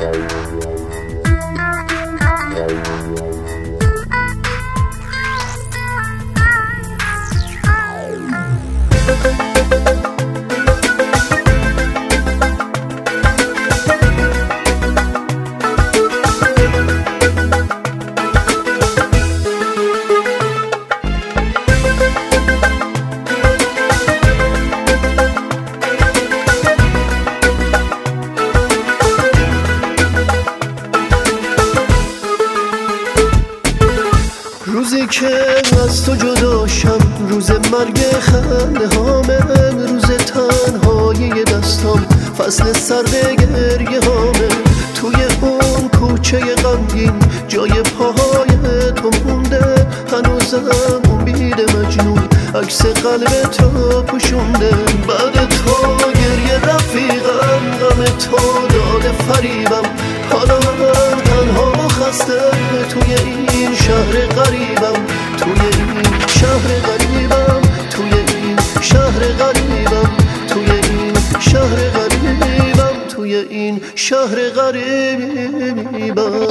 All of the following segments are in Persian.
روزی که از تو جداشم، روز مرگ خنده هامه، روز تنهایی دستام، فصل سرد گریه هامه. توی اون کوچه غمگین جای پاهای تو مونده، هنوزم امید مجنون عکس قلب تو پوشونده. بعد تو گریه رفیقم، غم تو داده فریبم، حالا من تنها و خسته توی این شهر غریبم، توی این شهر غریبم، توی این شهر غریبم، توی این شهر غریبم، توی این شهر غریبم.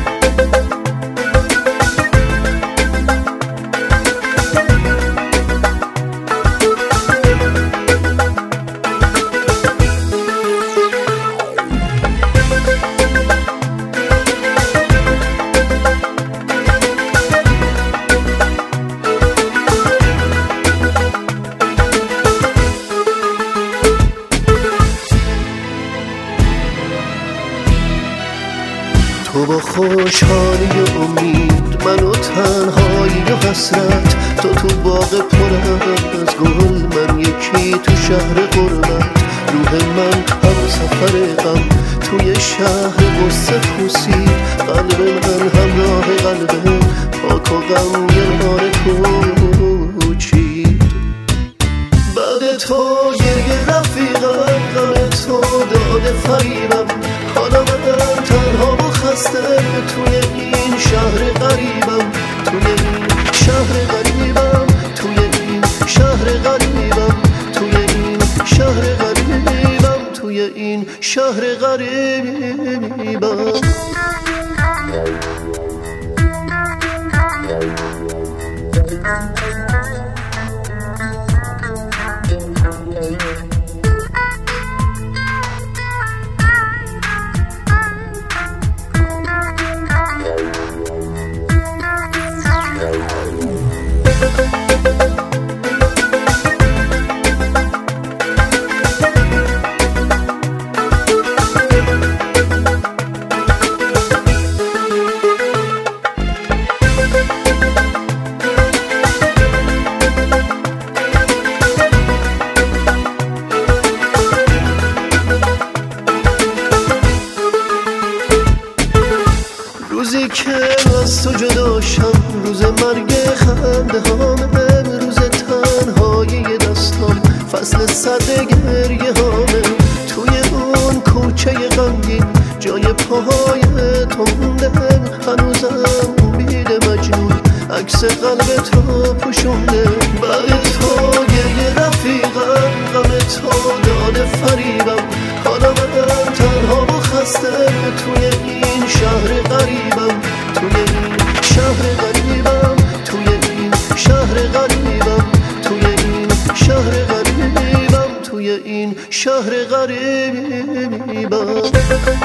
تو با خوشحالی و امید، من و تنهایی و حسرت، تو باغ پر از گل، من یکی تو شهر غربت. روح من هم سفر غم توی شهر غصه پوسید، قلب من همراه قلب پاک و غمگنار کوچید. بعد تو گریه رفیقم، غم تو داده فریبم، حالا من تنها و خسته توی این شهر غریبم، توی این شهر غریبم، توی این شهر غریبم، توی این شهر غریبم، توی این شهر غریبم. روزی که از تو جداشم، روز مرگ خنده هامه، روز تنهایی دستام، فصل سرد گریه هامه. توی اون کوچه غمگین جای پاهای تو مونده، هنوزم امید مجنون عکس قلب تو پوشونده. بعد تو گریه رفیقم، غم تو داده فریبم، حالا من تنها و خسته توی این شهر غریبم، توی این شهر غریبم، توی این شهر غریبم، توی این شهر غریبم، توی این شهر غریبم.